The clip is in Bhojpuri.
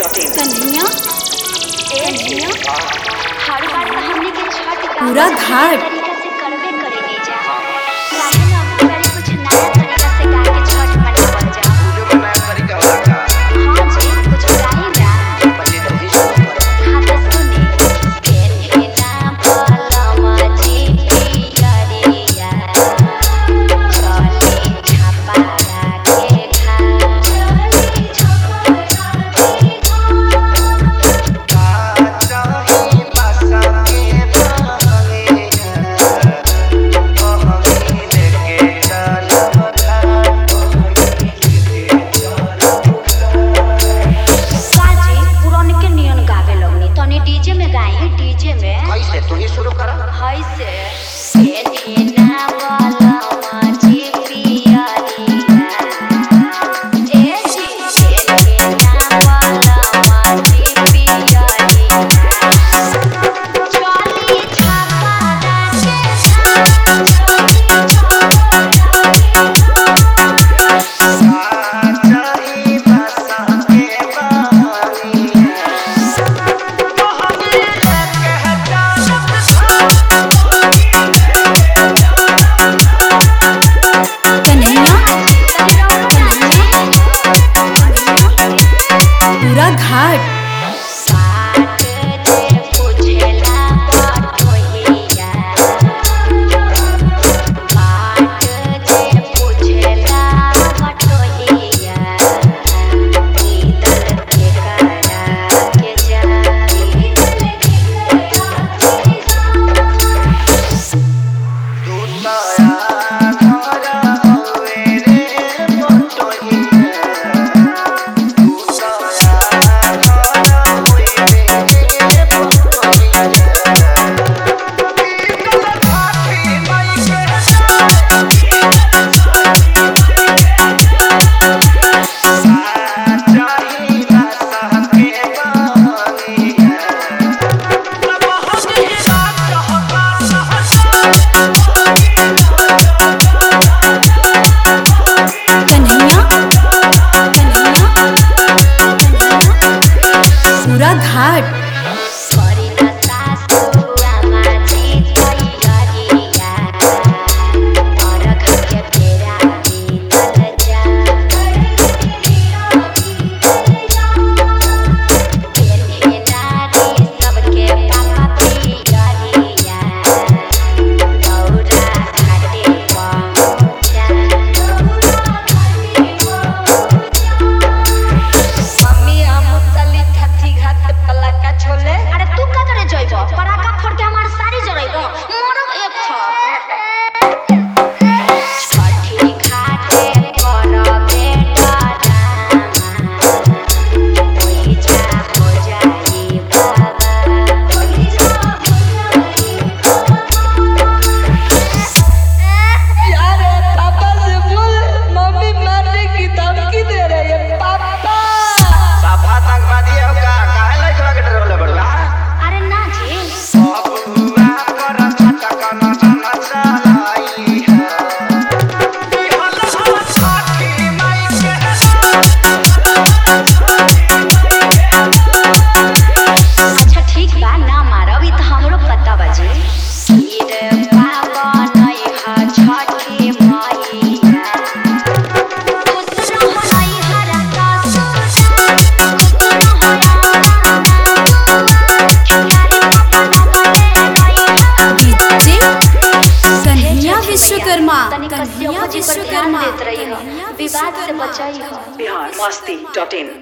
कन्हैया हर बार तो हमने के छठ पूरा घाट तरीका से करबे करे नहीं जा काहे ना अपनी बारी कुछ नया तरीका से गा के छठ मनावल जा जो नया तरीका होगा हां जी कुछ गाई ना बजे जल्दी शुरू करो। हां तो सुने केने ना पलमा जी पियरिया चली छापा के खा चली छापा के चाही बसा के भागे लेके चलो साजी पुराने के नियन गावे लगनी तनी डीजे में गाई डीजे में कैसे तू ही शुरू कर। हाय से केने ना पलमा जी पियरिया ए जी केने ना पलमा जी पियरिया चली छापा के चाही बसा के भागे कन्हैया पूरा घाट साथ जे पुछला बटोहिया बाट जे पुछला बटोहिया इधर के करा के जाई कन्हैया पूरा घाट करी ना सासु आमाजी तैयारिया और घर के फेरा बीतल जा केन्हे नारी सबके पापा पियरिया दौरा घाटे पहुँचा मम्मी हम चली थथी घाट पलाका छोले अरे तू का करे जइबो पराका फोड़ के हमार साड़ी जरइबो मरब एक छठी घाटे करबे डरामा ओही जा हो जाई बाबा ओही जा हो जाई यार पापा से बोल मम्मी मारने की धमकी दे रही है पापा। सभा आतंकवादी हो का काहे लग लग डरले बड़वा अरे ना जी बबुआ कर छटकन जना चलाई है छठी माई के अच्छा ठीक बा ना मारब ई त हमरो पता बजे सिर पावन है छठी मैया खुश रहो नहीं हरा का सोना डीजे कन्हैया विश्वकर्मा तनिक कन्हैया कश्यप जी पर ध्यान विश्वकर्मा देत रही हो विवाद से बचाई हो बिहार मस्ती.in